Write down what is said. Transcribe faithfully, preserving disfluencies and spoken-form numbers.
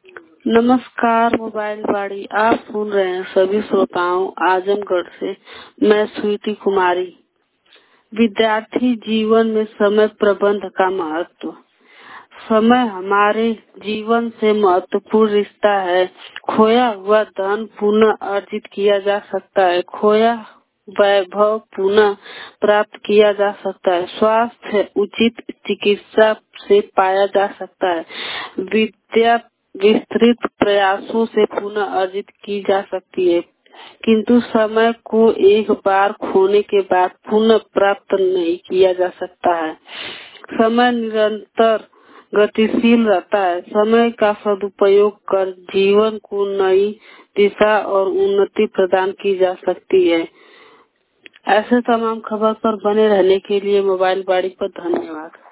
नमस्कार मोबाइल वाणी, आप सुन रहे हैं सभी श्रोताओं आजमगढ़ से। मैं स्वीटी कुमारी। विद्यार्थी जीवन में समय प्रबंध का महत्व। समय हमारे जीवन से महत्वपूर्ण रिश्ता है। खोया हुआ धन पुनः अर्जित किया जा सकता है। खोया वैभव पुनः प्राप्त किया जा सकता है। स्वास्थ्य उचित चिकित्सा से पाया जा सकता है। विद्या विस्तृत प्रयासों से पुनः अर्जित की जा सकती है, किंतु समय को एक बार खोने के बाद पुनः प्राप्त नहीं किया जा सकता है। समय निरंतर गतिशील रहता है। समय का सदुपयोग कर जीवन को नई दिशा और उन्नति प्रदान की जा सकती है। ऐसे तमाम खबर पर बने रहने के लिए मोबाइल वाणी पर धन्यवाद।